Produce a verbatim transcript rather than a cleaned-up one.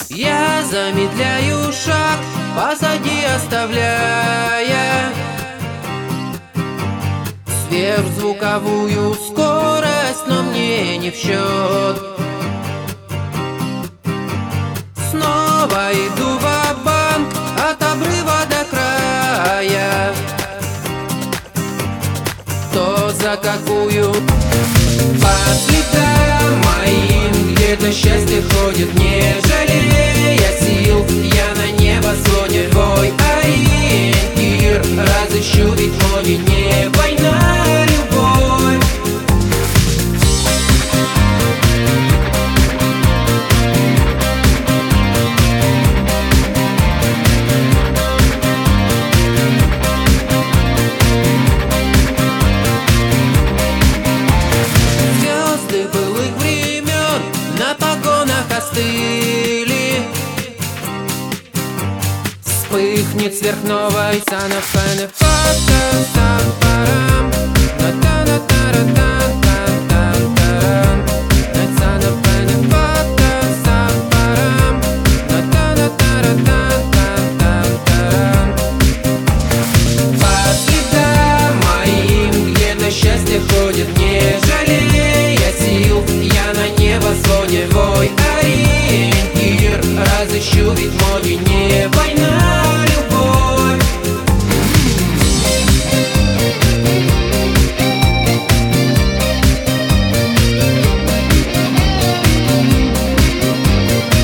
Я замедляю шаг, позади оставляя сверхзвуковую скорость, но мне не в счет. Снова иду ва-банк от обрыва до края. То за какую по следам моим где-то счастье ходит, не жалея сил. Я на небосводе твой ориентир разыщу, ведь море не война, любовь. Звезды былых времен на погонах остыли. Вспыхнет сверхновой сан-фа-не-фа-та-сан-парам.